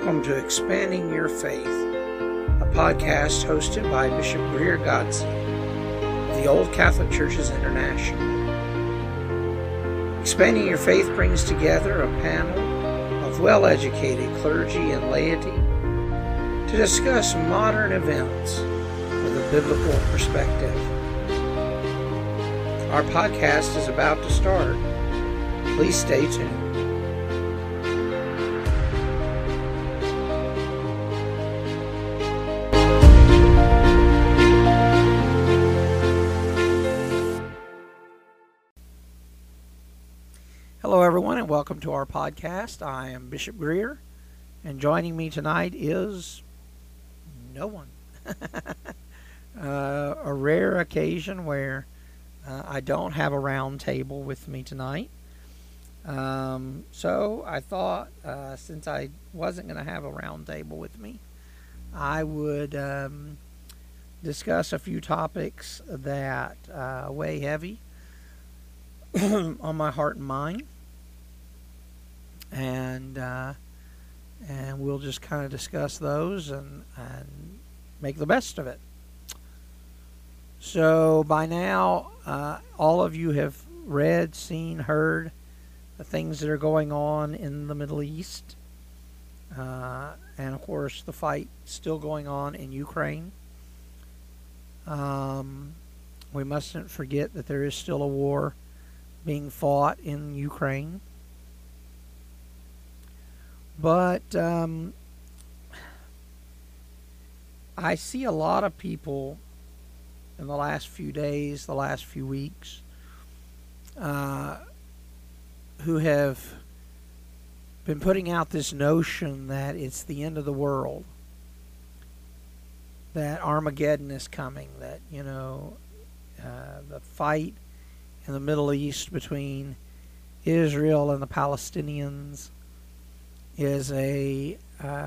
Welcome to Expanding Your Faith, a podcast hosted by Bishop Greer Godsey of the Old Catholic Churches International. Expanding Your Faith brings together a panel of well-educated clergy and laity to discuss modern events with a biblical perspective. Our podcast is about to start. Please stay tuned. Hello everyone and welcome to our podcast. I am Bishop Greer and joining me tonight is no one. A rare occasion where I don't have a round table with me tonight. So I thought since I wasn't going to have a round table with me, I would discuss a few topics that weigh heavy on my heart and mind. And we'll just kind of discuss those and make the best of it. So by now, all of you have read, seen, heard the things that are going on in the Middle East. And of course, the fight still going on in Ukraine. We mustn't forget that there is still a war being fought in Ukraine. But I see a lot of people in the last few days, the last few weeks, who have been putting out this notion that it's the end of the world, that Armageddon is coming, that, the fight in the Middle East between Israel and the Palestinians is a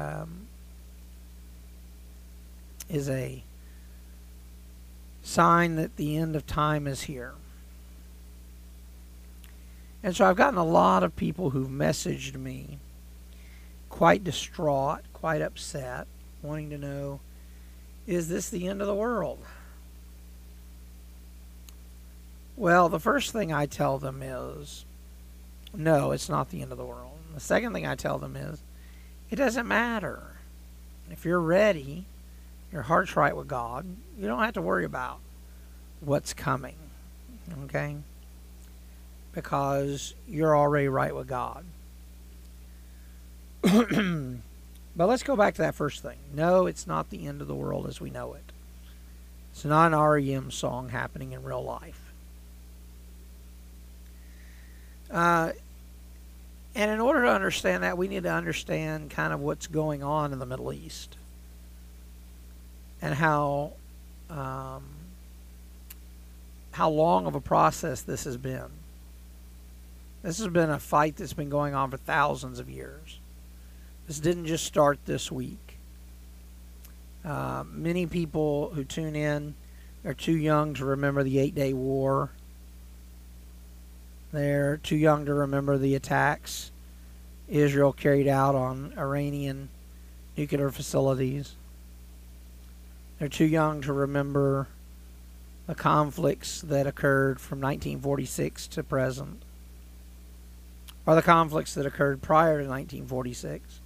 sign that the end of time is here. And so I've gotten a lot of people who've messaged me quite distraught, quite upset, wanting to know, is this the end of the world? Well, the first thing I tell them is, no, it's not the end of the world. The second thing I tell them is, it doesn't matter. If you're ready, your heart's right with God, you don't have to worry about what's coming, okay? Because you're already right with God. But let's go back to that first thing. No, it's not the end of the world as we know it. It's not an REM song happening in real life. And in order to understand that, we need to understand kind of what's going on in the Middle East and how long of a process this has been. This has been a fight that's been going on for thousands of years. This didn't just start this week. Many people who tune in are too young to remember the 8-Day War. They're too young to remember the attacks Israel carried out on Iranian nuclear facilities. They're too young to remember the conflicts that occurred from 1946 to present, or the conflicts that occurred prior to 1946.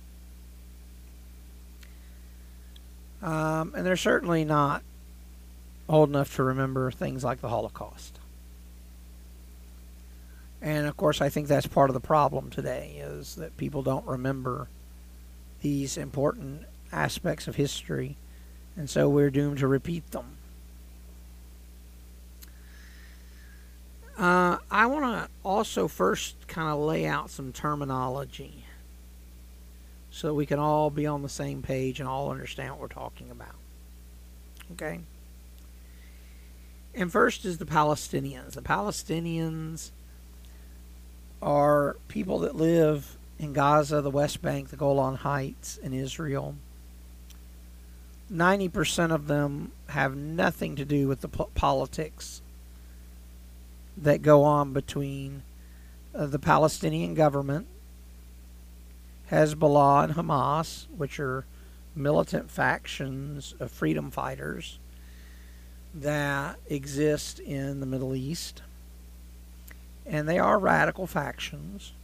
And they're certainly not old enough to remember things like the Holocaust. And, of course, I think that's part of the problem today, is that people don't remember these important aspects of history, and so we're doomed to repeat them. I want to also first kind of lay out some terminology so we can all be on the same page and all understand what we're talking about. Okay? And first is the Palestinians. The Palestinians are people that live in Gaza, the West Bank, the Golan Heights, in Israel. 90% of them have nothing to do with the politics that go on between the Palestinian government, Hezbollah and Hamas, which are militant factions of freedom fighters that exist in the Middle East. And they are radical factions.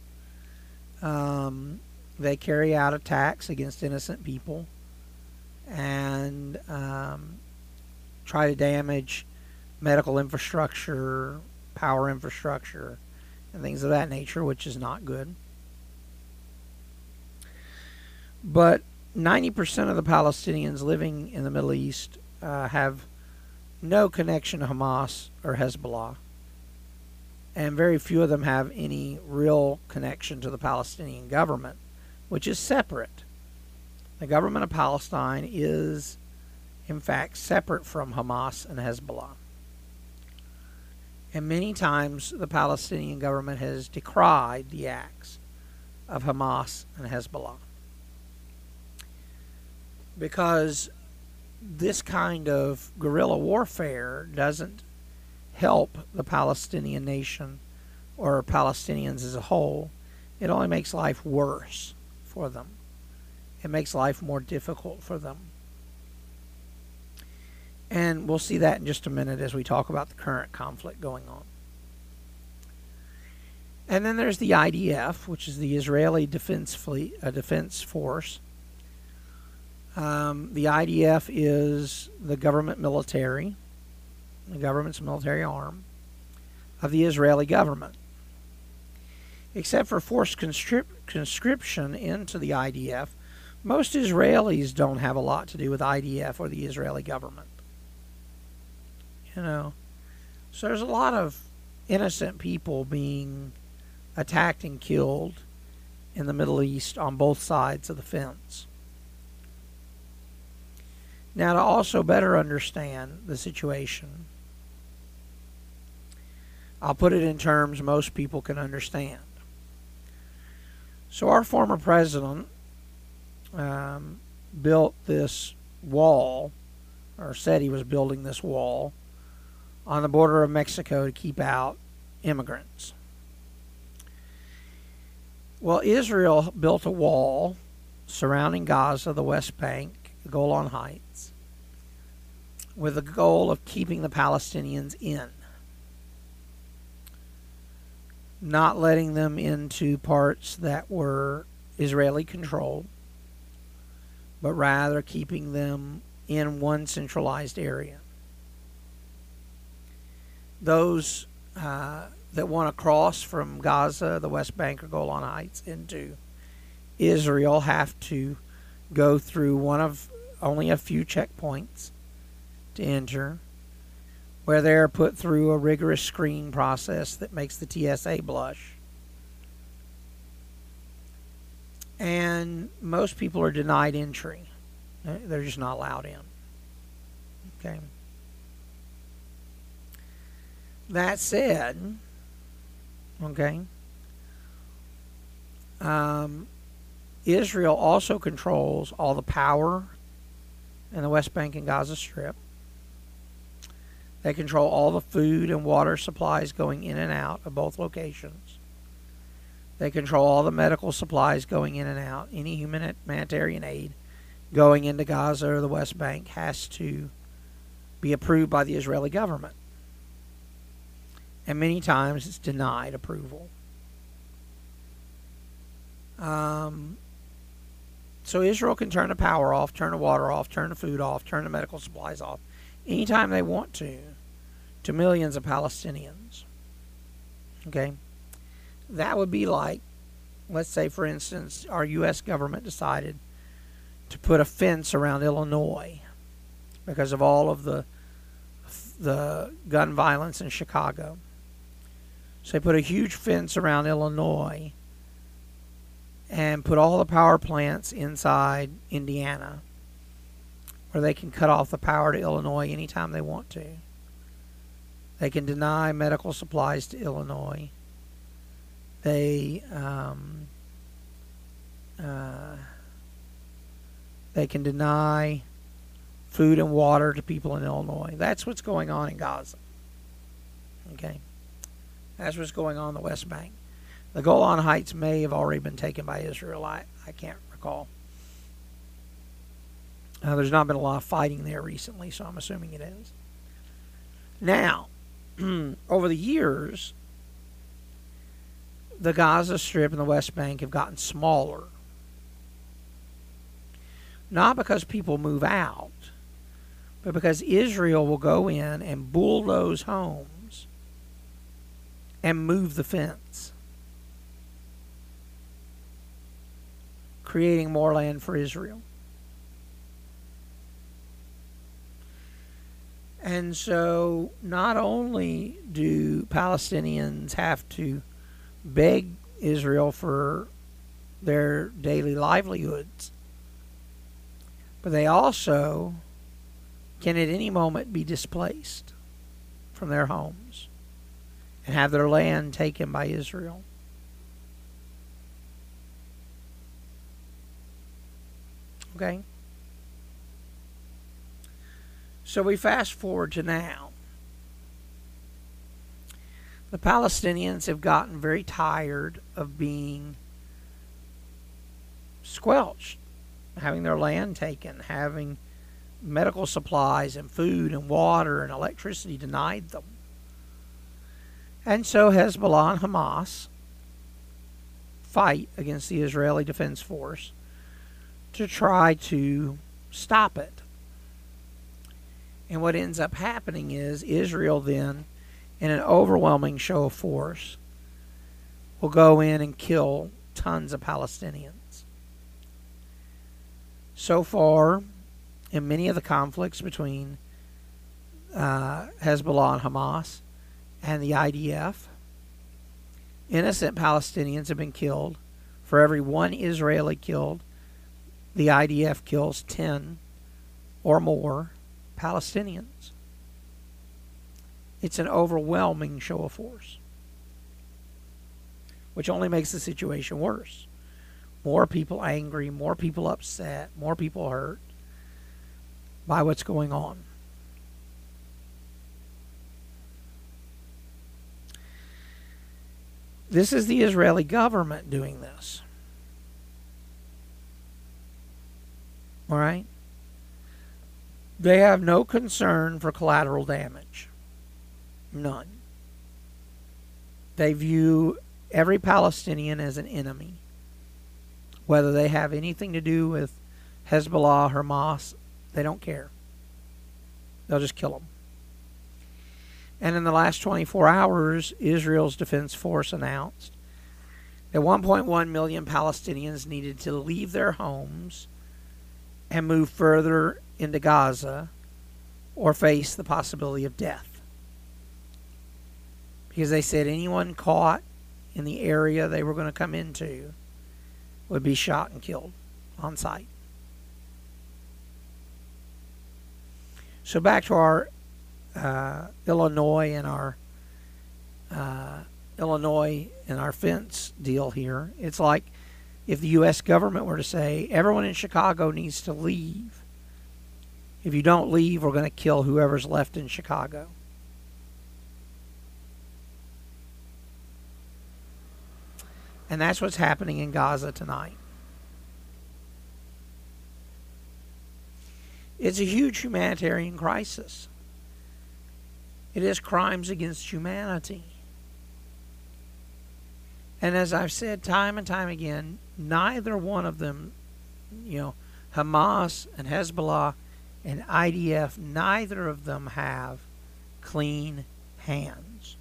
They carry out attacks against innocent people and try to damage medical infrastructure, power infrastructure, and things of that nature, which is not good. But 90% of the Palestinians living in the Middle East have no connection to Hamas or Hezbollah. And very few of them have any real connection to the Palestinian government, which is separate. The government of Palestine is, in fact, separate from Hamas and Hezbollah. And many times the Palestinian government has decried the acts of Hamas and Hezbollah, because this kind of guerrilla warfare doesn't help the Palestinian nation or Palestinians as a whole. It only makes life worse for them. It makes life more difficult for them. And we'll see that in just a minute as we talk about the current conflict going on. And then there's the IDF, which is the Israeli Defense Force. The IDF is the government military, the government's military arm of the Israeli government. Except for forced conscription into the IDF, most Israelis don't have a lot to do with IDF or the Israeli government. You know, so there's a lot of innocent people being attacked and killed in the Middle East on both sides of the fence. Now, to also better understand the situation, I'll put it in terms most people can understand. So our former president built this wall, or said he was building this wall, on the border of Mexico to keep out immigrants. Well, Israel built a wall surrounding Gaza, the West Bank, the Golan Heights, with the goal of keeping the Palestinians in, not letting them into parts that were Israeli controlled, but rather keeping them in one centralized area. Those that want to cross from Gaza, the West Bank, or Golan Heights into Israel have to go through one of only a few checkpoints to enter, where they're put through a rigorous screening process that makes the TSA blush. And most people are denied entry. They're just not allowed in. Okay. That said, okay, Israel also controls all the power in the West Bank and Gaza Strip. They control all the food and water supplies going in and out of both locations. They control all the medical supplies going in and out. Any humanitarian aid going into Gaza or the West Bank has to be approved by the Israeli government. And many times it's denied approval. So Israel can turn the power off, turn the water off, turn the food off, turn the medical supplies off anytime they want to millions of Palestinians. Okay? That would be like, let's say, for instance, our U.S. government decided to put a fence around Illinois because of all of the gun violence in Chicago. So they put a huge fence around Illinois and put all the power plants inside Indiana, where they can cut off the power to Illinois anytime they want to. They can deny medical supplies to Illinois. They can deny food and water to people in Illinois. That's what's going on in Gaza. Okay? That's what's going on in the West Bank. The Golan Heights may have already been taken by Israel. I can't recall. There's not been a lot of fighting there recently, so I'm assuming it is. Now, over the years, the Gaza Strip and the West Bank have gotten smaller. Not because people move out, but because Israel will go in and bulldoze homes and move the fence, creating more land for Israel. And so not only do Palestinians have to beg Israel for their daily livelihoods, but they also can at any moment be displaced from their homes and have their land taken by Israel. Okay? So we fast forward to now. The Palestinians have gotten very tired of being squelched, having their land taken, having medical supplies and food and water and electricity denied them. And so Hezbollah and Hamas fight against the Israeli Defense Force to try to stop it. And what ends up happening is Israel then, in an overwhelming show of force, will go in and kill tons of Palestinians. So far, in many of the conflicts between Hezbollah and Hamas and the IDF, innocent Palestinians have been killed. For every one Israeli killed, the IDF kills 10 or more Palestinians. It's an overwhelming show of force, which only makes the situation worse. More people angry, more people upset, more people hurt by what's going on. This is the Israeli government doing this. All right? They have no concern for collateral damage. None. They view every Palestinian as an enemy. Whether they have anything to do with Hezbollah or Hamas, they don't care. They'll just kill them. And in the last 24 hours, Israel's Defense Force announced that 1.1 million Palestinians needed to leave their homes and move further into Gaza or face the possibility of death. Because they said anyone caught in the area they were going to come into would be shot and killed on sight. So back to our Illinois and our fence deal here. It's like if the U.S. government were to say everyone in Chicago needs to leave. If you don't leave, we're going to kill whoever's left in Chicago. And that's what's happening in Gaza tonight. It's a huge humanitarian crisis. It is crimes against humanity. And as I've said time and time again, neither one of them, Hamas and Hezbollah and IDF, neither of them have clean hands.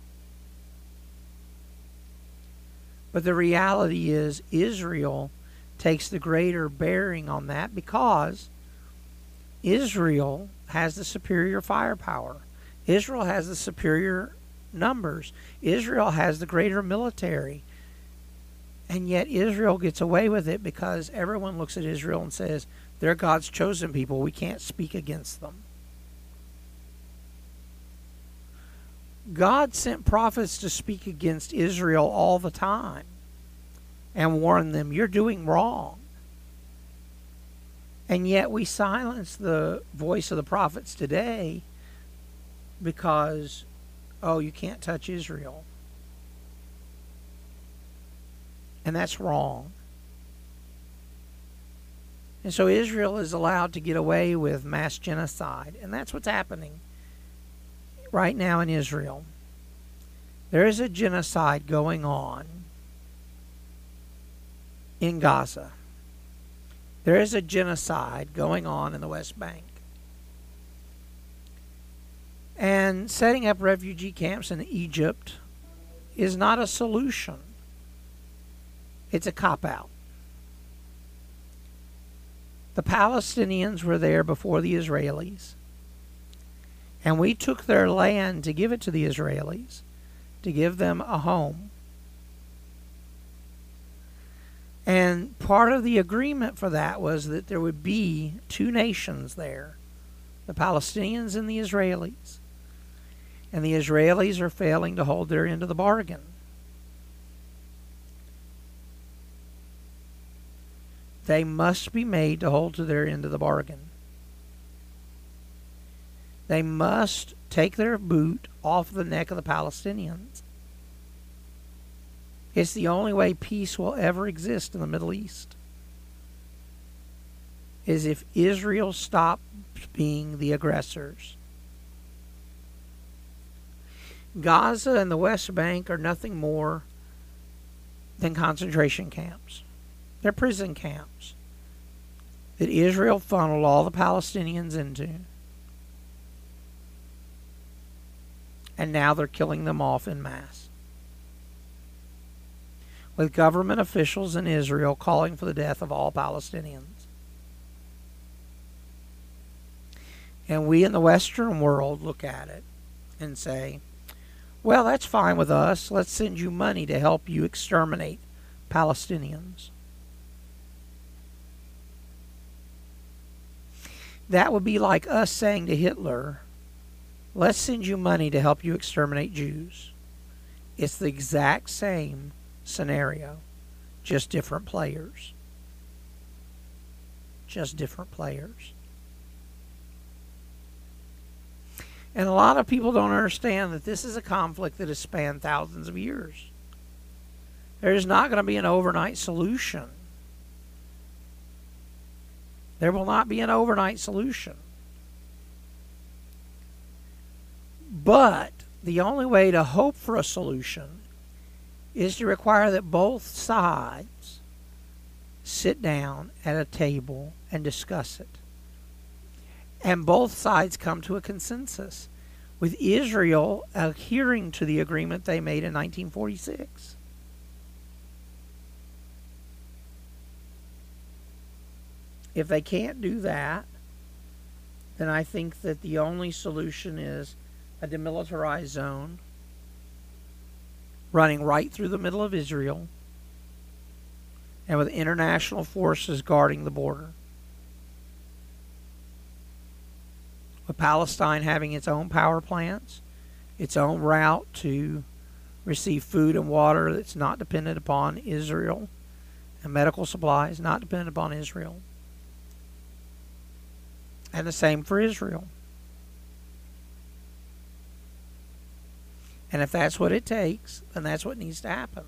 But the reality is Israel takes the greater bearing on that because Israel has the superior firepower. Israel has the superior numbers. Israel has the greater military. And yet Israel gets away with it because everyone looks at Israel and says, they're God's chosen people. We can't speak against them. God sent prophets to speak against Israel all the time and warn them, you're doing wrong. And yet we silence the voice of the prophets today because, you can't touch Israel. And that's wrong. And so Israel is allowed to get away with mass genocide. And that's what's happening right now in Israel. There is a genocide going on in Gaza. There is a genocide going on in the West Bank. And setting up refugee camps in Egypt is not a solution. It's a cop-out. The Palestinians were there before the Israelis. And we took their land to give it to the Israelis, to give them a home. And part of the agreement for that was that there would be two nations there, the Palestinians and the Israelis. And the Israelis are failing to hold their end of the bargain. They must be made to hold to their end of the bargain. They must take their boot off the neck of the Palestinians. It's the only way peace will ever exist in the Middle East, is if Israel stops being the aggressors. Gaza and the West Bank are nothing more than concentration camps. They're prison camps that Israel funneled all the Palestinians into. And now they're killing them off en masse, with government officials in Israel calling for the death of all Palestinians. And we in the Western world look at it and say, well, that's fine with us. Let's send you money to help you exterminate Palestinians. That would be like us saying to Hitler, let's send you money to help you exterminate Jews. It's the exact same scenario, just different players. Just different players. And a lot of people don't understand that this is a conflict that has spanned thousands of years. There is not going to be an overnight solution. There will not be an overnight solution. But the only way to hope for a solution is to require that both sides sit down at a table and discuss it. And both sides come to a consensus, with Israel adhering to the agreement they made in 1946. If they can't do that, then I think that the only solution is a demilitarized zone running right through the middle of Israel and with international forces guarding the border. With Palestine having its own power plants, its own route to receive food and water that's not dependent upon Israel, and medical supplies not dependent upon Israel. And the same for Israel. And if that's what it takes, then that's what needs to happen.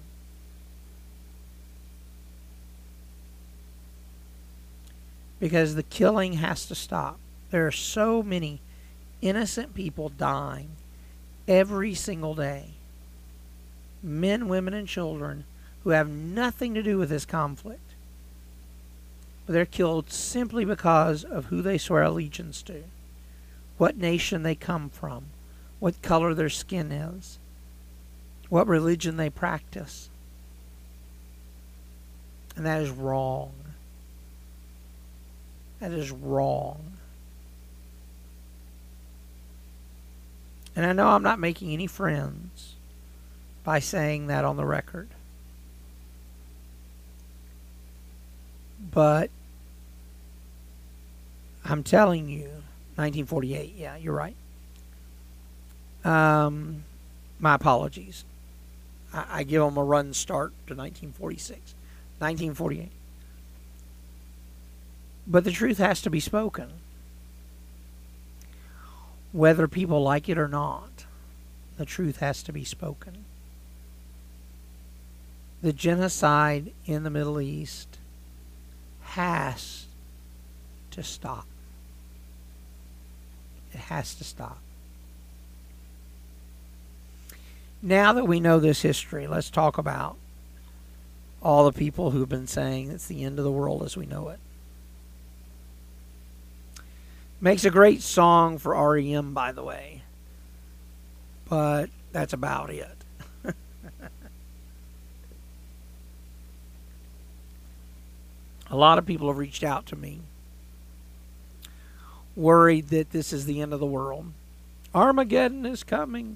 Because the killing has to stop. There are so many innocent people dying every single day. Men, women, and children who have nothing to do with this conflict. But they're killed simply because of who they swear allegiance to, what nation they come from, what color their skin is, what religion they practice. And that is wrong. That is wrong. And I know I'm not making any friends by saying that on the record. But I'm telling you, 1948, yeah, you're right. My apologies. I give them a run start to 1946. 1948. But the truth has to be spoken. Whether people like it or not, the truth has to be spoken. The genocide in the Middle East has to stop. It has to stop. Now that we know this history, let's talk about all the people who've been saying it's the end of the world as we know it. Makes a great song for REM, by the way. But that's about it. A lot of people have reached out to me, worried that this is the end of the world. Armageddon is coming.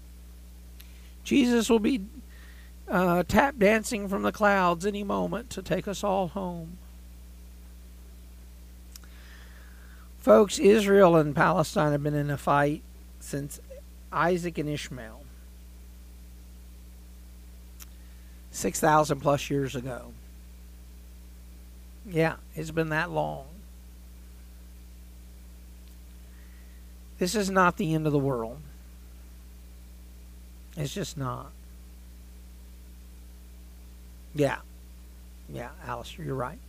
Jesus will be tap dancing from the clouds any moment to take us all home. Folks, Israel and Palestine have been in a fight since Isaac and Ishmael, 6,000 plus years ago. Yeah, it's been that long. This is not the end of the world. It's just not. Yeah, Alistair, you're right.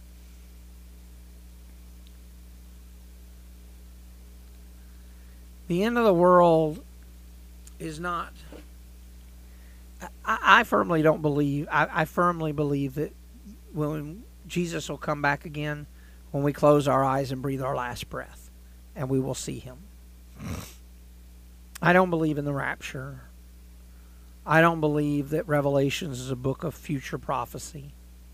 The end of the world is not. I firmly don't believe. I firmly believe that when Jesus will come back again, when we close our eyes and breathe our last breath, and we will see him. I don't believe in the rapture. I don't believe that Revelations is a book of future prophecy.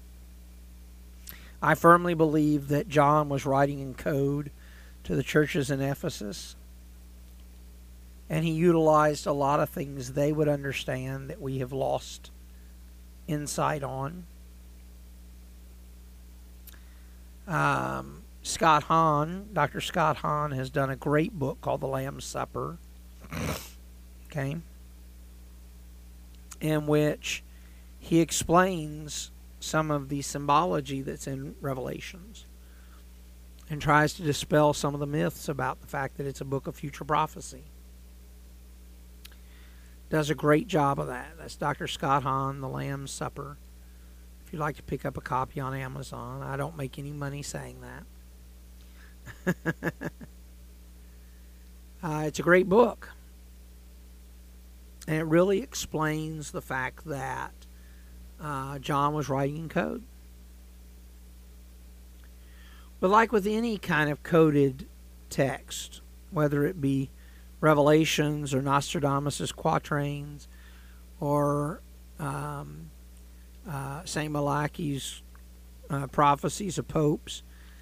I firmly believe that John was writing in code to the churches in Ephesus, and he utilized a lot of things they would understand that we have lost insight on. Scott Hahn, Dr. Scott Hahn, has done a great book called The Lamb's Supper, okay, in which he explains some of the symbology that's in Revelations and tries to dispel some of the myths about the fact that it's a book of future prophecy. Does a great job of that. That's Dr. Scott Hahn, The Lamb's Supper. If you'd like to pick up a copy on Amazon, I don't make any money saying that. It's a great book. And it really explains the fact that John was writing in code. But like with any kind of coded text, whether it be Revelations or Nostradamus' quatrains or St. Malachi's prophecies of popes,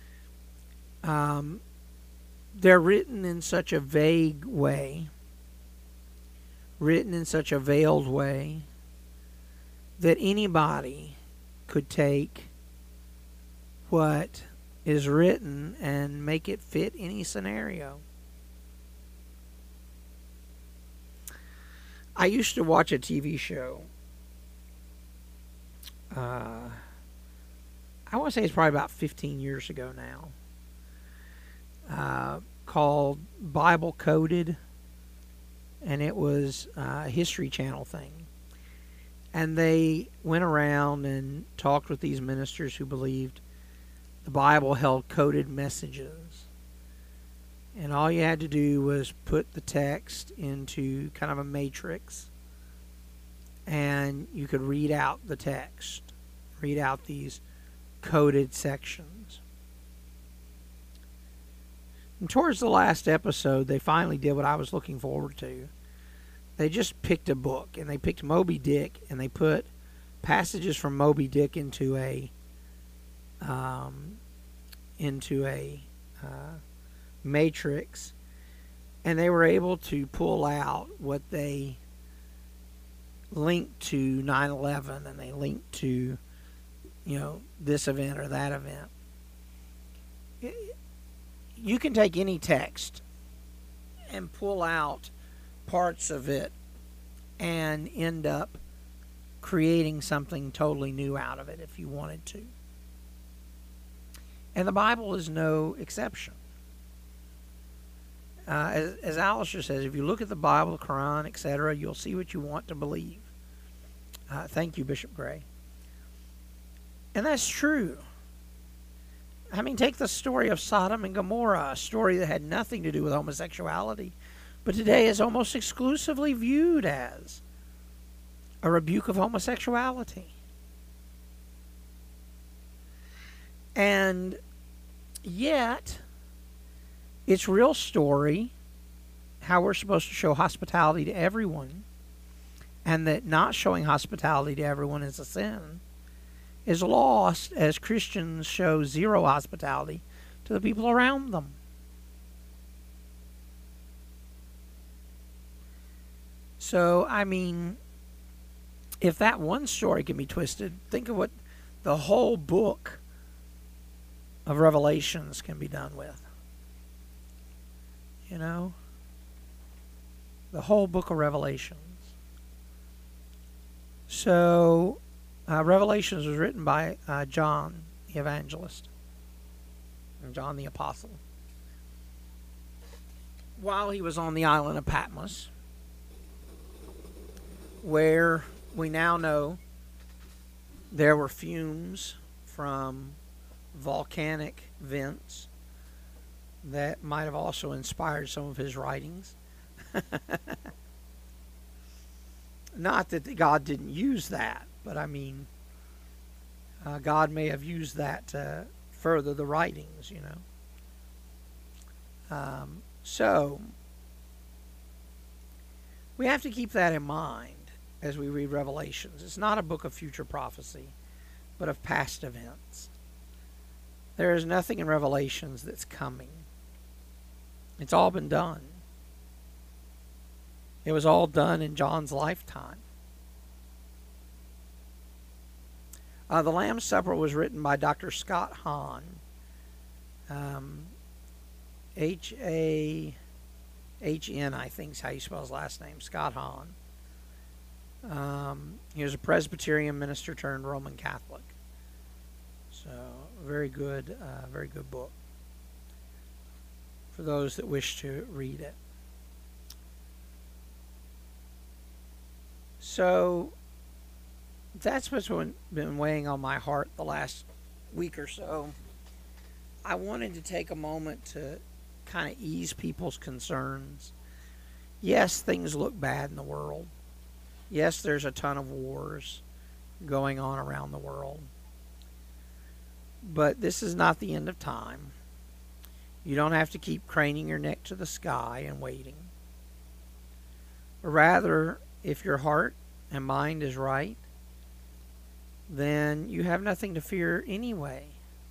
they're written in such a vague way, written in such a veiled way, that anybody could take what is written and make it fit any scenario. I used to watch a TV show. I want to say it's probably about 15 years ago now, called Bible Coded, and it was a History Channel thing. And they went around and talked with these ministers who believed the Bible held coded messages. And all you had to do was put the text into kind of a matrix, and you could read out the text, read out these coded sections. And towards the last episode, they finally did what I was looking forward to. They just picked a book, and they picked Moby Dick, and they put passages from Moby Dick into a matrix, and they were able to pull out what they linked to 9/11, and they linked to, this event or that event. You can take any text and pull out parts of it and end up creating something totally new out of it if you wanted to. And the Bible is no exception. As Alistair says, if you look at the Bible, the Quran, etc., you'll see what you want to believe. Thank you, Bishop Gray. And that's true. I mean, take the story of Sodom and Gomorrah, a story that had nothing to do with homosexuality, but today is almost exclusively viewed as a rebuke of homosexuality. And yet, its real story, how we're supposed to show hospitality to everyone, and that not showing hospitality to everyone is a sin, is lost as Christians show zero hospitality to the people around them. So, I mean, if that one story can be twisted, think of what the whole book of Revelations can be done with. You know? The whole book of Revelations. So, Revelations was written by John the Evangelist and John the Apostle while he was on the island of Patmos, where we now know there were fumes from volcanic vents that might have also inspired some of his writings. Not that God didn't use that, but I mean, God may have used that to further the writings, you know. So, we have to keep that in mind as we read Revelations. It's not a book of future prophecy, but of past events. There is nothing in Revelations that's coming. It's all been done. It was all done in John's lifetime. The Lamb's Supper was written by Dr. Scott Hahn. H-A-H-N, I think is how you spell his last name. Scott Hahn. He was a Presbyterian minister turned Roman Catholic. So, very good book for those that wish to read it. So, that's what's been weighing on my heart the last week or so. I wanted to take a moment to kind of ease people's concerns. Yes, things look bad in the world. Yes, there's a ton of wars going on around the world. But this is not the end of time. You don't have to keep craning your neck to the sky and waiting. Rather, if your heart and mind is right, then you have nothing to fear anyway.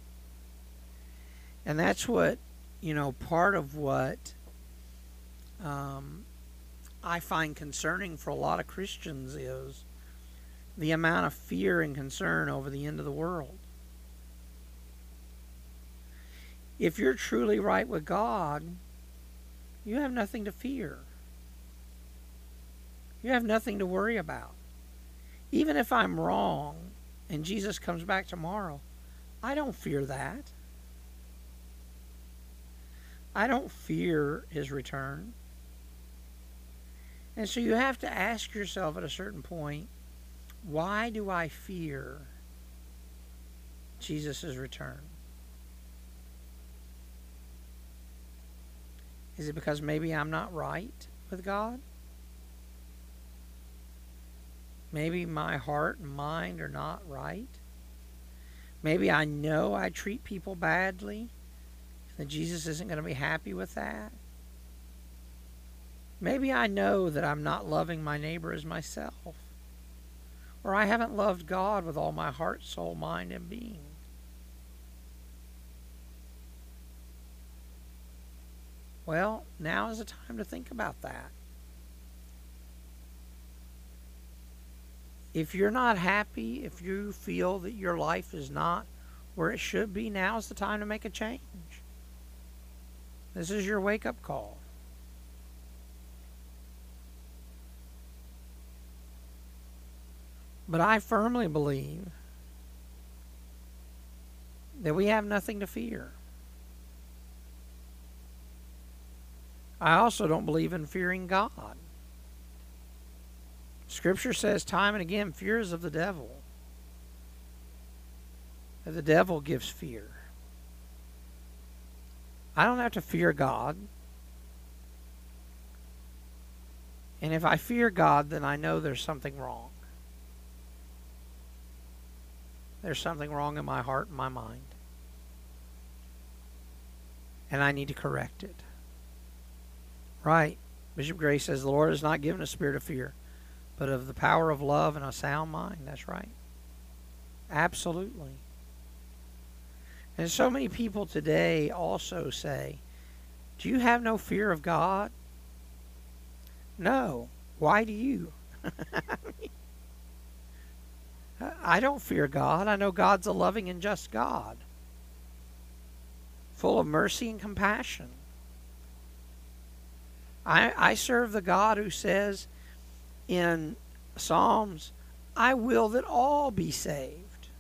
And that's what, part of what I find concerning for a lot of Christians is the amount of fear and concern over the end of the world. If you're truly right with God, you have nothing to fear. You have nothing to worry about. Even if I'm wrong and Jesus comes back tomorrow, I don't fear that. I don't fear his return. And so you have to ask yourself at a certain point, why do I fear Jesus' return? Is it because maybe I'm not right with God? Maybe my heart and mind are not right? Maybe I know I treat people badly, and Jesus isn't going to be happy with that? Maybe I know that I'm not loving my neighbor as myself, or I haven't loved God with all my heart, soul, mind, and being. Well, now is the time to think about that. If you're not happy, if you feel that your life is not where it should be, now is the time to make a change. This is your wake-up call. But I firmly believe that we have nothing to fear. I also don't believe in fearing God. Scripture says time and again, fear is of the devil. The devil gives fear. I don't have to fear God. And if I fear God, then I know there's something wrong. There's something wrong in my heart and my mind. And I need to correct it. Right. Bishop Gray says, the Lord has not given a spirit of fear, but of the power of love and a sound mind. That's right. Absolutely. And so many people today also say, do you have no fear of God? No. Why do you? I don't fear God. I know God's a loving and just God, full of mercy and compassion. I serve the God who says in Psalms, I will that all be saved.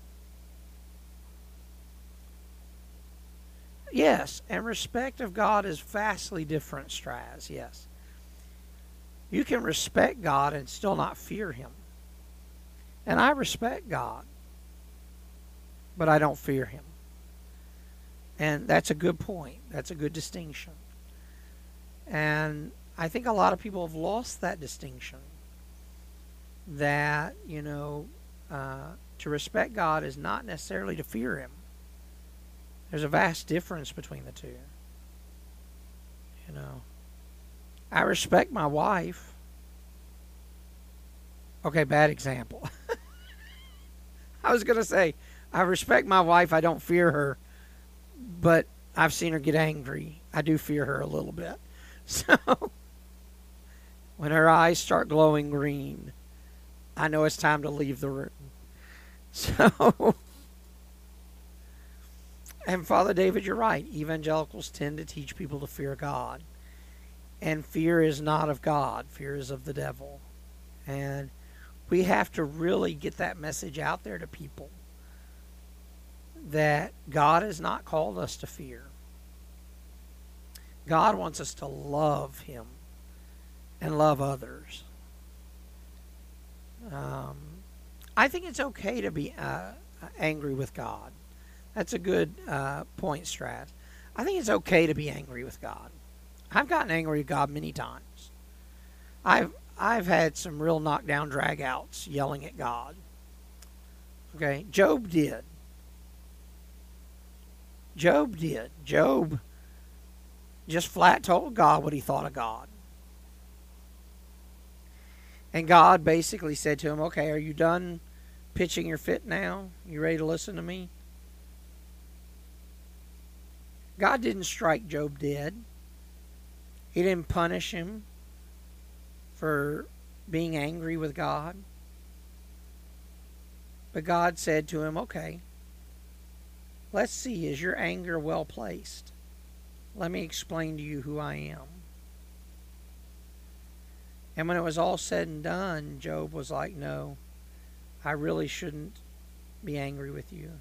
Yes, and respect of God is vastly different, Straz, yes. You can respect God and still not fear Him. And I respect God, but I don't fear Him. And that's a good point. That's a good distinction. And I think a lot of people have lost that distinction. That, to respect God is not necessarily to fear Him. There's a vast difference between the two. I respect my wife. Okay, bad example. I was going to say, I respect my wife. I don't fear her. But I've seen her get angry. I do fear her a little bit. So, when her eyes start glowing green, I know it's time to leave the room. So, and Father David, you're right. Evangelicals tend to teach people to fear God. And fear is not of God. Fear is of the devil. And we have to really get that message out there to people. That God has not called us to fear. God wants us to love Him and love others. I think it's okay to be angry with God. That's a good point, Strat. I think it's okay to be angry with God. I've gotten angry with God many times. I've had some real knockdown drag-outs yelling at God. Okay, Job did. Job just flat told God what he thought of God. And God basically said to him, okay, are you done pitching your fit now? You ready to listen to me? God didn't strike Job dead. He didn't punish him for being angry with God. But God said to him, okay, let's see, is your anger well placed? Let me explain to you who I am. And when it was all said and done, Job was like, no, I really shouldn't be angry with you.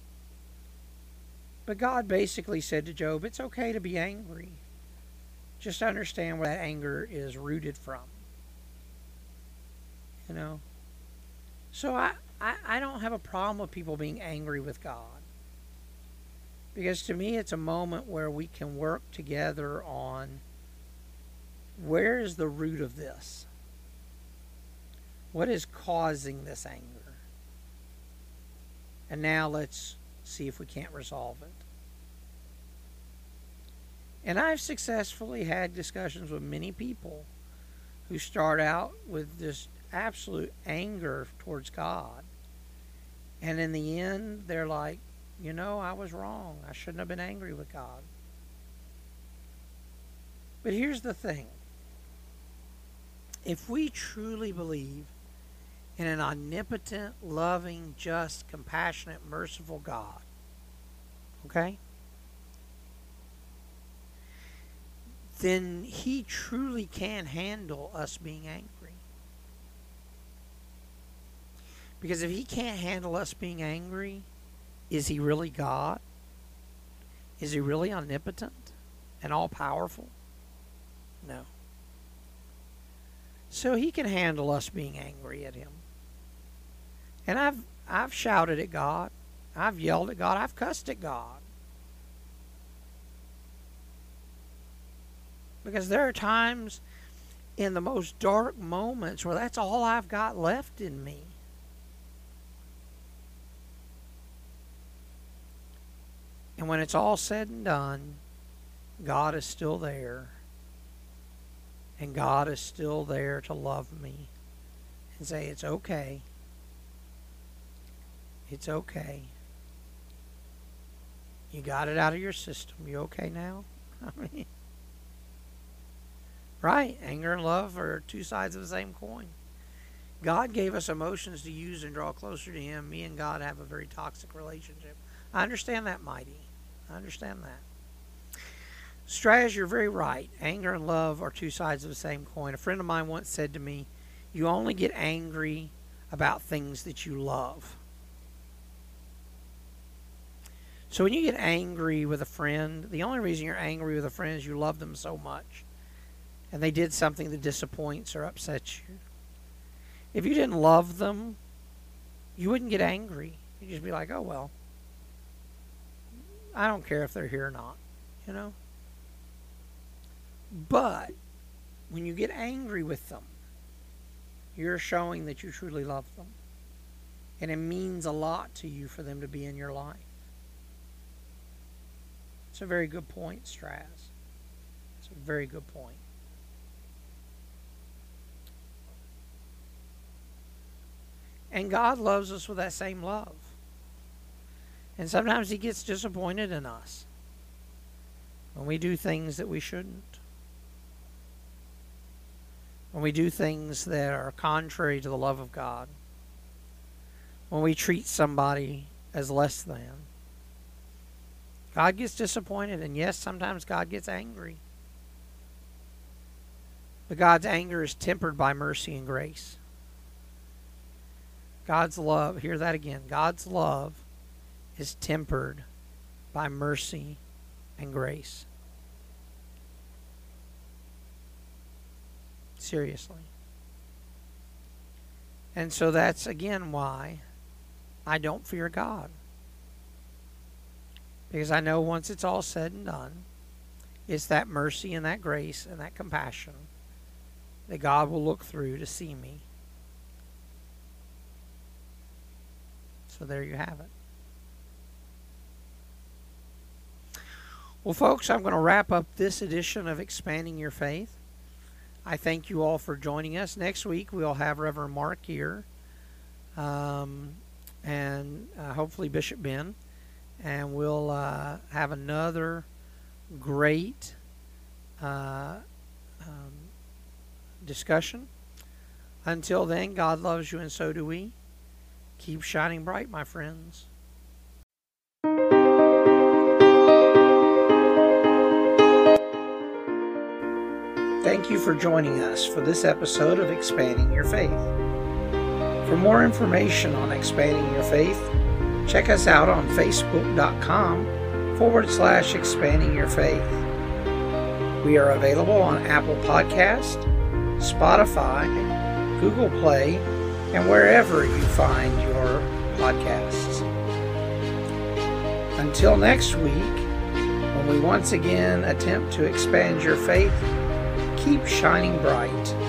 But God basically said to Job, it's okay to be angry. Just understand where that anger is rooted from. So I don't have a problem with people being angry with God. Because to me, it's a moment where we can work together on where is the root of this? What is causing this anger? And now let's see if we can't resolve it. And I've successfully had discussions with many people who start out with this absolute anger towards God. And in the end, they're like, I was wrong. I shouldn't have been angry with God. But here's the thing. If we truly believe in an omnipotent, loving, just, compassionate, merciful God, okay? Then He truly can handle us being angry. Because if He can't handle us being angry, is He really God? Is He really omnipotent and all-powerful? No. So He can handle us being angry at Him. And I've shouted at God. I've yelled at God. I've cussed at God. Because there are times in the most dark moments where that's all I've got left in me. And when it's all said and done, God is still there. And God is still there to love me and say, it's okay. It's okay. You got it out of your system. You okay now? I mean, right. Anger and love are two sides of the same coin. God gave us emotions to use and draw closer to Him. Me and God have a very toxic relationship. I understand that, Mighty. I understand that. Straz, you're very right. Anger and love are two sides of the same coin. A friend of mine once said to me, you only get angry about things that you love. So when you get angry with a friend, the only reason you're angry with a friend is you love them so much. And they did something that disappoints or upsets you. If you didn't love them, you wouldn't get angry. You'd just be like, oh, well, I don't care if they're here or not, you know. But when you get angry with them, you're showing that you truly love them. And it means a lot to you for them to be in your life. It's a very good point, Straz. It's a very good point. And God loves us with that same love. And sometimes He gets disappointed in us when we do things that we shouldn't. When we do things that are contrary to the love of God. When we treat somebody as less than. God gets disappointed, and yes, sometimes God gets angry. But God's anger is tempered by mercy and grace. God's love, hear that again, God's love is tempered by mercy and grace. Seriously. And so that's again why I don't fear God. Because I know once it's all said and done, it's that mercy and that grace and that compassion that God will look through to see me. So there you have it. Well, folks, I'm going to wrap up this edition of Expanding Your Faith. I thank you all for joining us. Next week, we'll have Reverend Mark here, and hopefully Bishop Ben. And we'll have another great discussion. Until then, God loves you and so do we. Keep shining bright, my friends. Thank you for joining us for this episode of Expanding Your Faith. For more information on Expanding Your Faith, check us out on Facebook.com/Expanding Your Faith. We are available on Apple Podcast, Spotify, Google Play, and wherever you find your podcasts. Until next week, when we once again attempt to expand your faith, keep shining bright.